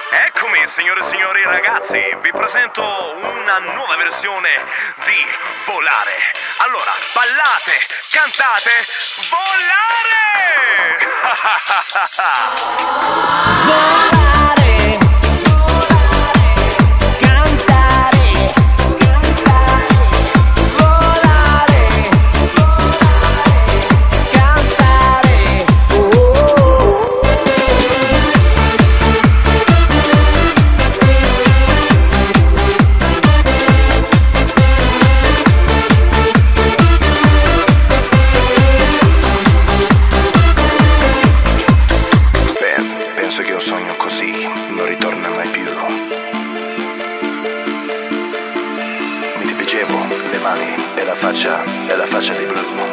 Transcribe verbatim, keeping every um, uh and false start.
Eccomi, signore e signori ragazzi, vi presento una nuova versione di Volare. Allora, ballate, cantate, volare! Volare, cantare, volare, cantare, oh. Beh, penso che un sogno così non ritorna mai più. Mi dipingevo le mani e la faccia, e la faccia di blu.